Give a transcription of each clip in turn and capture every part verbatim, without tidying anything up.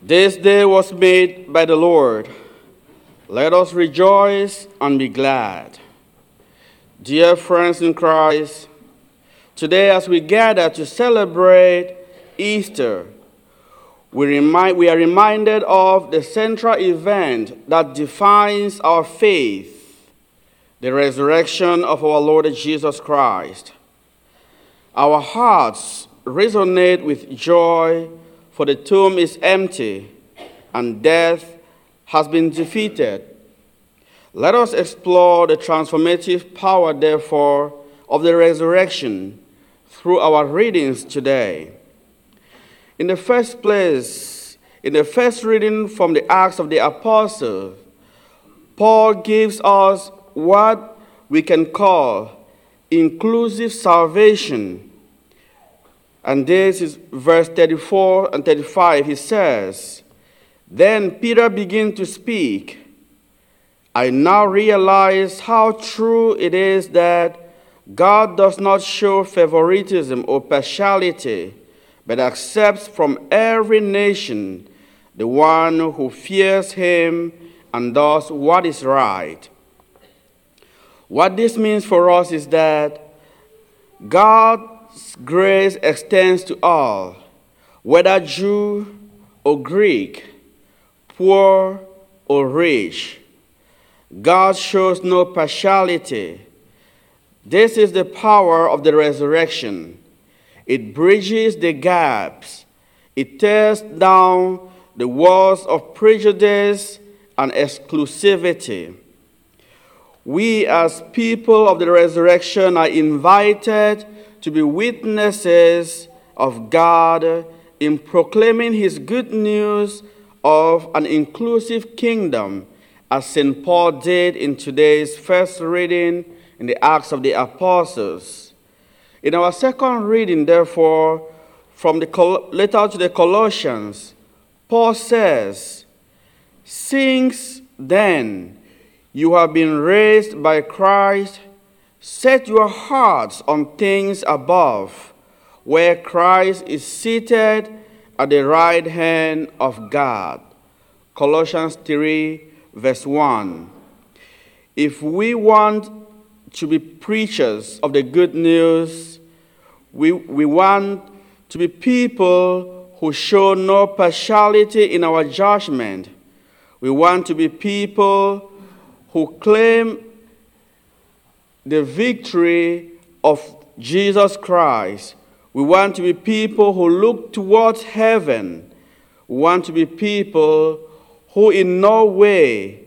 This day was made by the Lord. Let us rejoice and be glad. Dear friends in Christ, today as we gather to celebrate Easter, we, remind, we are reminded of the central event that defines our faith, the resurrection of our Lord Jesus Christ. Our hearts resonate with joy, for the tomb is empty and death has been defeated. Let us explore the transformative power, therefore, of the resurrection through our readings today. In the first place, in the first reading from the Acts of the Apostles, Paul gives us what we can call inclusive salvation. And this is verse thirty-four and thirty-five. He says, "Then Peter began to speak. I now realize how true it is that God does not show favoritism or partiality, but accepts from every nation the one who fears him and does what is right." What this means for us is that God's grace extends to all, whether Jew or Greek, poor or rich. God shows no partiality. This is the power of the resurrection. It bridges the gaps. It tears down the walls of prejudice and exclusivity. We as people of the resurrection are invited to be witnesses of God in proclaiming his good news of an inclusive kingdom, as Saint Paul did in today's first reading in the Acts of the Apostles. In our second reading, therefore, from the letter to the Colossians, Paul says, "Since then you have been raised by Christ, set your hearts on things above, where Christ is seated at the right hand of God." Colossians three, verse one. If we want to be preachers of the good news, we, we want to be people who show no partiality in our judgment. We want to be people who claim the victory of Jesus Christ. We want to be people who look towards heaven. We want to be people who in no way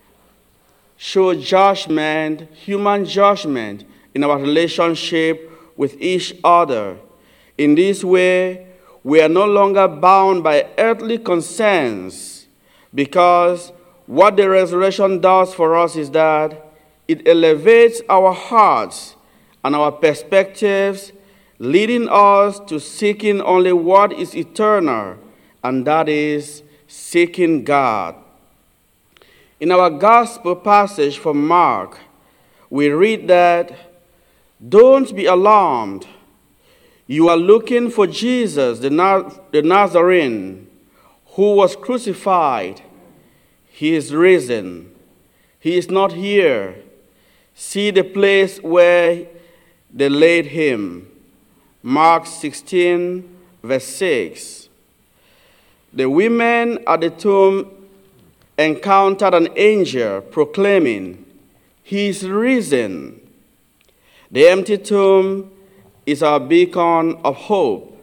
show judgment, human judgment, in our relationship with each other. In this way, we are no longer bound by earthly concerns, because what the resurrection does for us is that it elevates our hearts and our perspectives, leading us to seeking only what is eternal, and that is seeking God. In our gospel passage from Mark, we read that, "Don't be alarmed. You are looking for Jesus, the, Naz- the Nazarene, who was crucified. He is risen. He is not here. See the place where they laid him." Mark sixteen, verse six. The women at the tomb encountered an angel proclaiming, "He is risen." The empty tomb is our beacon of hope,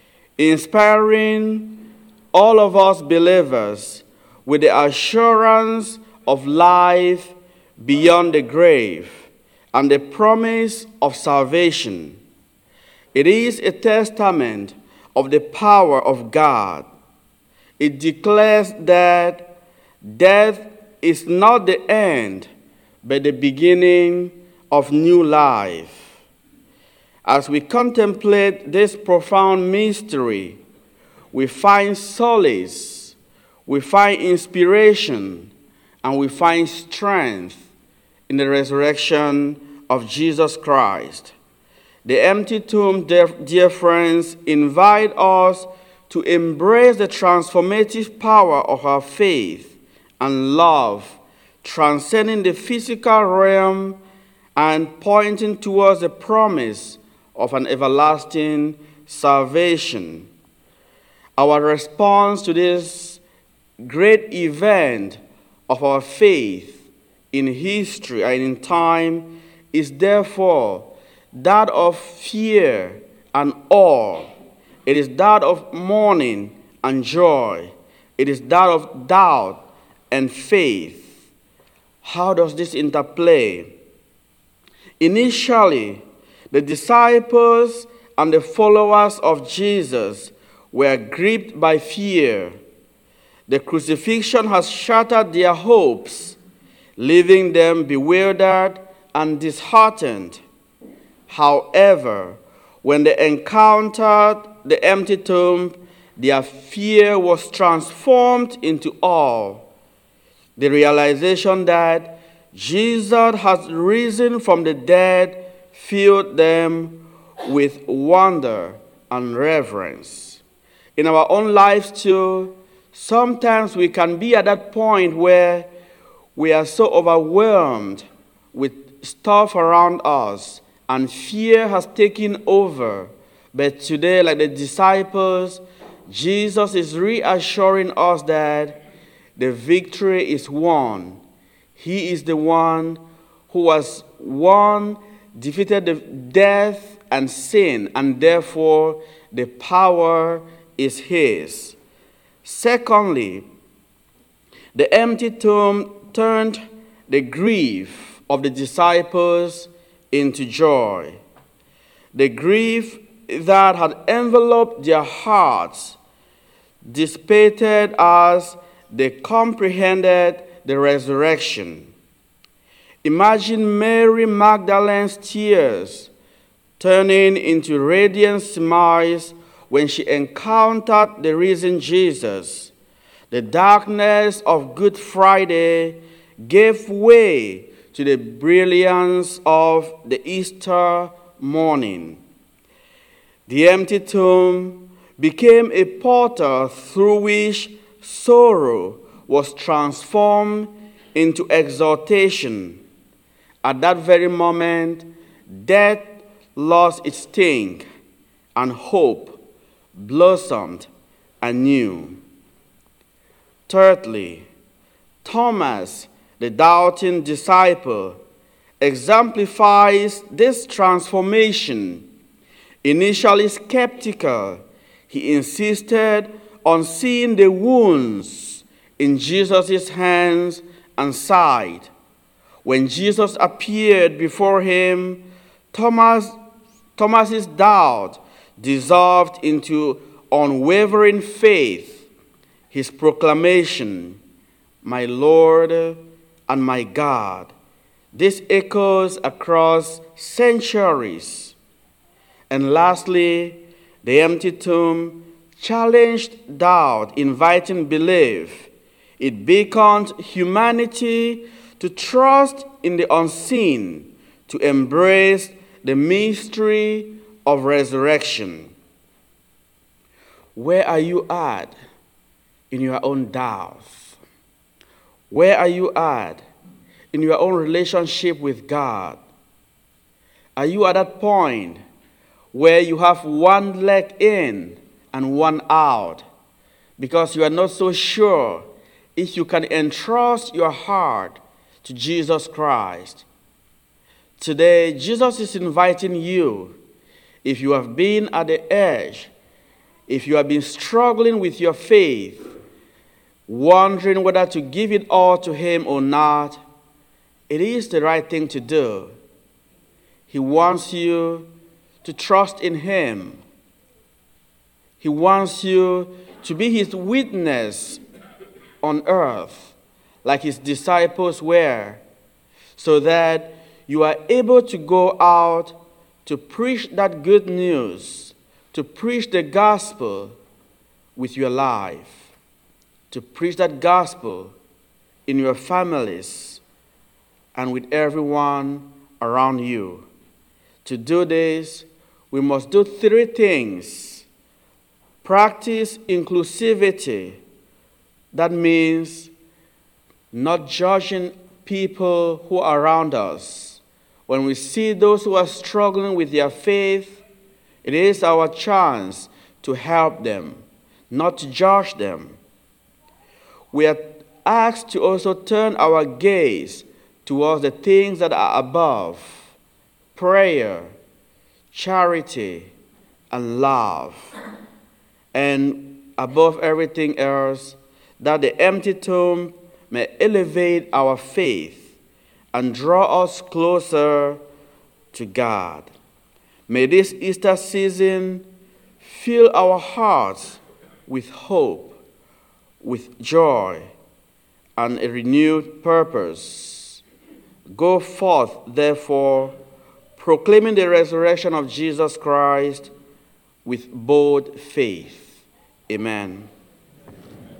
inspiring all of us believers with the assurance of life beyond the grave and the promise of salvation. It is a testament of the power of God. It declares that death is not the end, but the beginning of new life. As we contemplate this profound mystery, we find solace, we find inspiration, and we find strength in the resurrection of Jesus Christ. The empty tomb, dear, dear friends, invite us to embrace the transformative power of our faith and love, transcending the physical realm and pointing towards the promise of an everlasting salvation. Our response to this great event of our faith in history and in time is therefore that of fear and awe. It is that of mourning and joy. It is that of doubt and faith. How does this interplay? Initially, the disciples and the followers of Jesus were gripped by fear. The crucifixion has shattered their hopes, leaving them bewildered and disheartened. However, when they encountered the empty tomb, their fear was transformed into awe. The realization that Jesus has risen from the dead filled them with wonder and reverence. In our own lives too, sometimes we can be at that point where we are so overwhelmed with stuff around us and fear has taken over. But today, like the disciples, Jesus is reassuring us that the victory is won. He is the one who has won, defeated the death and sin, and therefore the power is his. Secondly, the empty tomb turned the grief of the disciples into joy. The grief that had enveloped their hearts dissipated as they comprehended the resurrection. Imagine Mary Magdalene's tears turning into radiant smiles when she encountered the risen Jesus. The darkness of Good Friday gave way to the brilliance of the Easter morning. The empty tomb became a portal through which sorrow was transformed into exaltation. At that very moment, death lost its sting, and hope blossomed anew. Thirdly, Thomas, the doubting disciple, exemplifies this transformation. Initially skeptical, he insisted on seeing the wounds in Jesus' hands and side. When Jesus appeared before him, Thomas, Thomas's doubt dissolved into unwavering faith. His proclamation, "My Lord and my God," this echoes across centuries. And lastly, the empty tomb challenged doubt, inviting belief. It beckoned humanity to trust in the unseen, to embrace the mystery of resurrection. Where are you at in your own doubts? Where are you at in your own relationship with God? Are you at that point where you have one leg in and one out because you are not so sure if you can entrust your heart to Jesus Christ? Today, Jesus is inviting you, if you have been at the edge, if you have been struggling with your faith, wondering whether to give it all to him or not, it is the right thing to do. He wants you to trust in him. He wants you to be his witness on earth, like his disciples were, so that you are able to go out to preach that good news, to preach the gospel with your life, to preach that gospel in your families and with everyone around you. To do this, we must do three things: Practice inclusivity. That means not judging people who are around us. When we see those who are struggling with their faith, it is our chance to help them, not to judge them. We are asked to also turn our gaze towards the things that are above: prayer, charity, and love. And above everything else, that the empty tomb may elevate our faith and draw us closer to God. May this Easter season fill our hearts with hope, with joy, and a renewed purpose. Go forth, therefore, proclaiming the resurrection of Jesus Christ with bold faith. Amen.